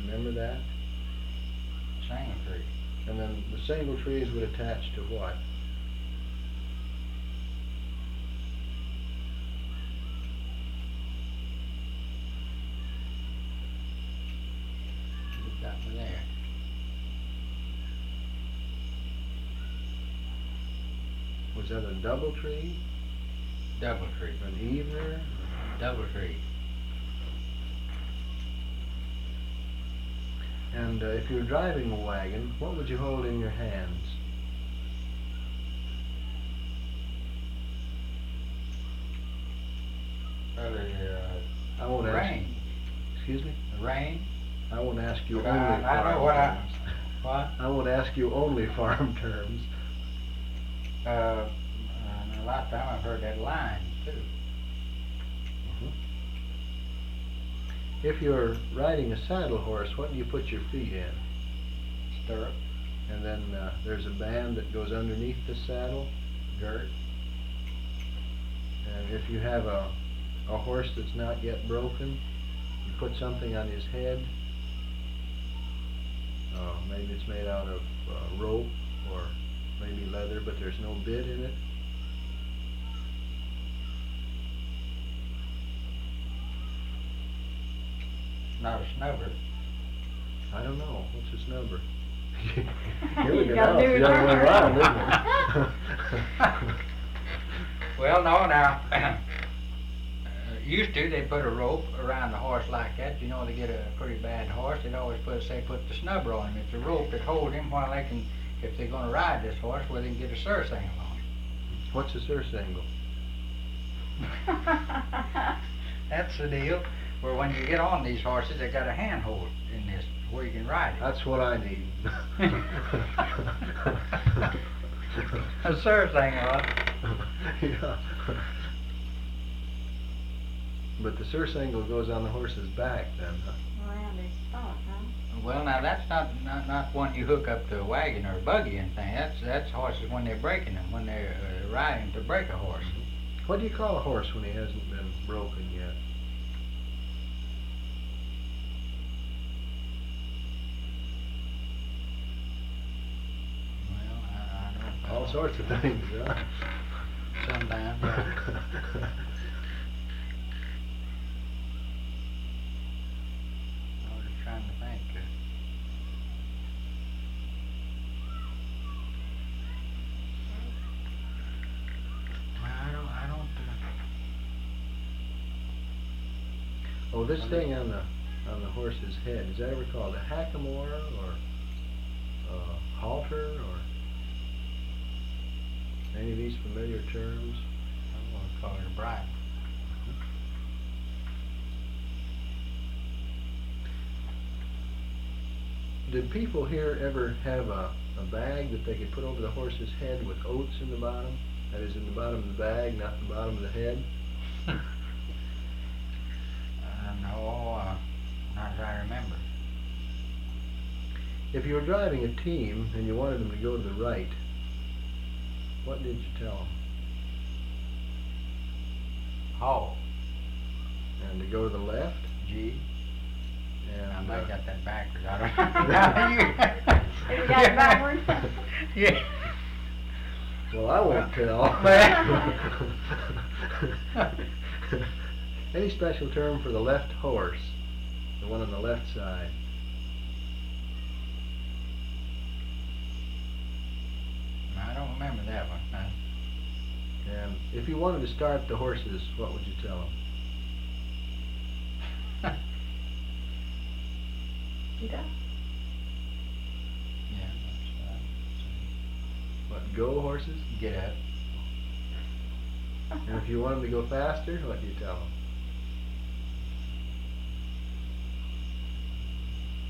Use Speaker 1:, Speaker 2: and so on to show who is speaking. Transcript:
Speaker 1: remember that?
Speaker 2: Single tree.
Speaker 1: And then the single trees would attach to what?
Speaker 2: You got me there.
Speaker 1: Was that a double tree?
Speaker 2: Double tree.
Speaker 1: An evener?
Speaker 2: Double tree.
Speaker 1: And if you were driving a wagon, what would you hold in your hands? I won't ask.
Speaker 2: Rain.
Speaker 1: Excuse me?
Speaker 2: Rain.
Speaker 1: I won't ask you
Speaker 2: But
Speaker 1: only
Speaker 2: I
Speaker 1: farm
Speaker 2: know what
Speaker 1: terms.
Speaker 2: What?
Speaker 1: I won't ask you only farm terms.
Speaker 2: In a lot of time I've heard that line too.
Speaker 1: If you're riding a saddle horse, what do you put your feet in?
Speaker 2: Stirrup.
Speaker 1: And then there's a band that goes underneath the saddle.
Speaker 2: Girth.
Speaker 1: And if you have a horse that's not yet broken, you put something on his head. Maybe it's made out of rope or maybe leather, but there's no bit in it.
Speaker 2: Not a snubber.
Speaker 1: I don't know. What's his number?
Speaker 3: You got to do it.
Speaker 1: The other way around, isn't it?
Speaker 2: Well, no, now, used to, they put a rope around the horse like that. You know, to get a pretty bad horse, they'd always put the snubber on him. It's a rope that holds him while they can, if they're going to ride this horse, where they can get a surcingle on him.
Speaker 1: What's a surcingle?
Speaker 2: That's the deal, where when you get on these horses, they got a handhold in this, where you can ride it.
Speaker 1: That's what I need.
Speaker 2: A surcingle, huh?
Speaker 1: Yeah. But the surcingle goes on the horse's back then, huh?
Speaker 3: Around his stomach, huh?
Speaker 2: Well, now that's not one you hook up to a wagon or a buggy and thing. That's horses when they're breaking them, when they're riding to break a horse.
Speaker 1: What do you call a horse when he hasn't been broken yet?
Speaker 2: Well, I don't know.
Speaker 1: All sorts of things, huh?
Speaker 2: Sometimes, yeah. I was just trying to think. I don't.
Speaker 1: Oh, this thing on the horse's head, is that ever called a hackamore or a halter or any of these familiar terms?
Speaker 2: I want to call it a bridle.
Speaker 1: Did people here ever have a bag that they could put over the horse's head with oats in the bottom? That is, in the bottom of the bag, not the bottom of the head?
Speaker 2: No, not as I remember.
Speaker 1: If you were driving a team and you wanted them to go to the right, what did you tell them?
Speaker 2: Hall.
Speaker 1: And to go to the left?
Speaker 2: G.
Speaker 1: And
Speaker 2: I might got that backwards. I don't know.
Speaker 3: You got it backwards?
Speaker 2: Yeah.
Speaker 1: well, I won't tell. Any special term for the left horse? The one on the left side?
Speaker 2: I don't remember that one.
Speaker 1: And if you wanted to start the horses, what would you tell them?
Speaker 3: Get up.
Speaker 2: Yeah,
Speaker 1: What, go horses?
Speaker 2: get up.
Speaker 1: And if you want them to go faster, what do you tell them?